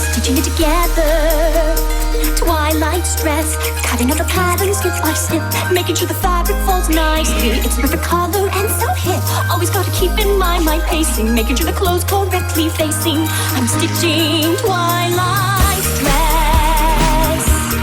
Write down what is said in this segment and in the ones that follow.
stitching it together. Twilight's dress, cutting out the patterns snip by snip, making sure the fabric falls nicely. It's the perfect color and so hip. Always gotta keep in mind my pacing, making sure the clothes correctly facing. I'm stitching Twilight's dress.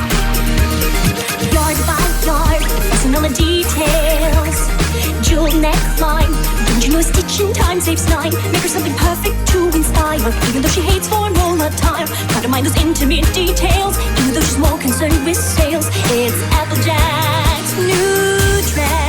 Yard by yard, focusing on the details. Jewel neckline, don't you know a stitch in time saves 9? Make her something perfect to inspire, even though she hates formal attire. Gotta mind those intimate details, even though she's more concerned with sales. It's Applejack's new dress.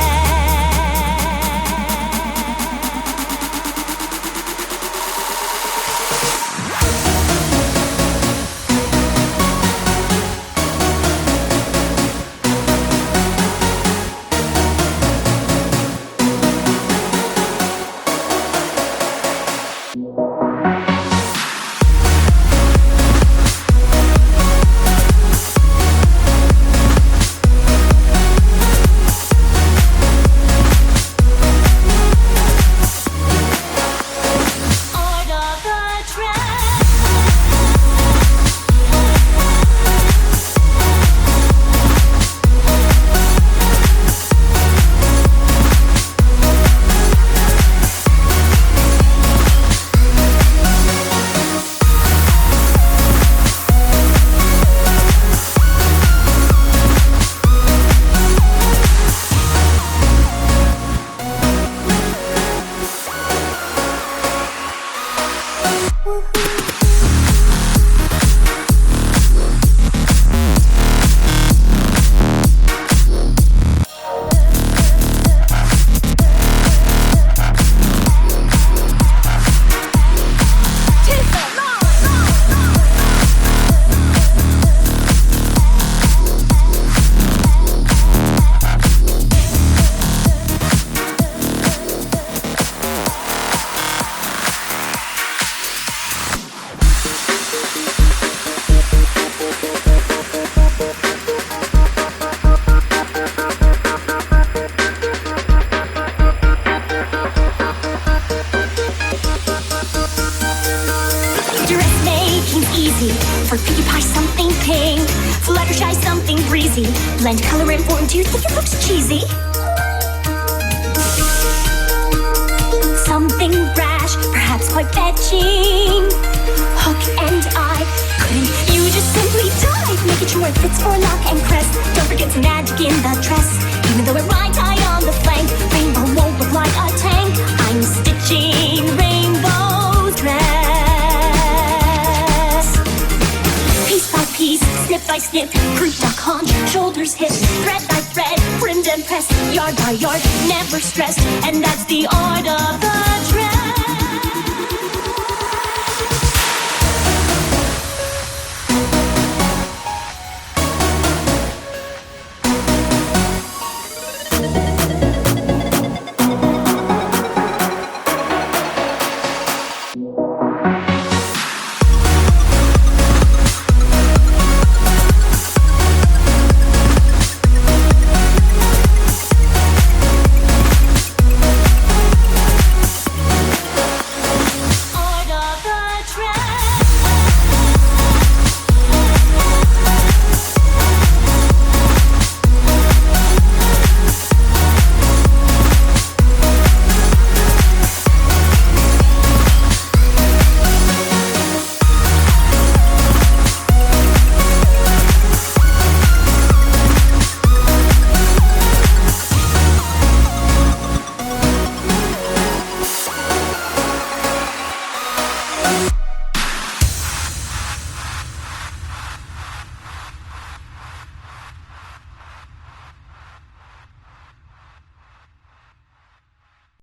For Pinkie Pie, something pink. Fluttershy, something breezy. Blend color and form. Do you think it looks cheesy? Something brash, perhaps quite fetching. Hook and eye. Couldn't you just simply dive? Making sure it fits for lock and crest. Don't forget some magic in the dress. Even though it rides high on the flank, rainbow won't look like a tank. I'm stitching Rainbow's dress. Piece, snip by snip, group duck haunch, shoulders hip, thread by thread, trimmed and pressed, yard by yard, never stressed, and that's the art of the dress.